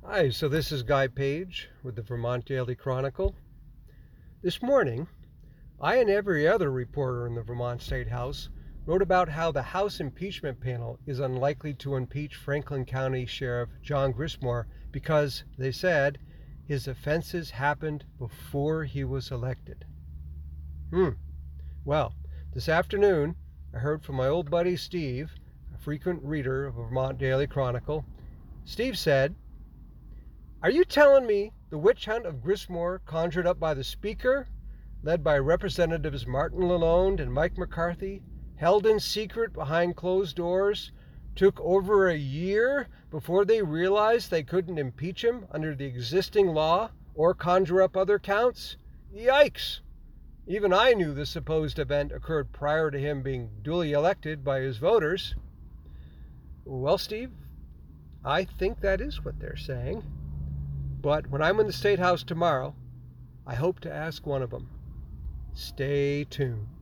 Hi, so this is Guy Page with the Vermont Daily Chronicle. This morning, I and every other reporter in the Vermont State House wrote about how the House impeachment panel is unlikely to impeach Franklin County Sheriff John Grissmore because, they said, his offenses happened before he was elected. Well, this afternoon, I heard from my old buddy Steve, a frequent reader of Vermont Daily Chronicle. Steve said, "Are you telling me the witch hunt of Grissmore, conjured up by the Speaker, led by Representatives Martin Lalonde and Mike McCarthy, held in secret behind closed doors, took over a year before they realized they couldn't impeach him under the existing law or conjure up other counts? Yikes! Even I knew the supposed event occurred prior to him being duly elected by his voters." Well, Steve, I think that is what they're saying. But when I'm in the State House tomorrow, I hope to ask one of them. Stay tuned.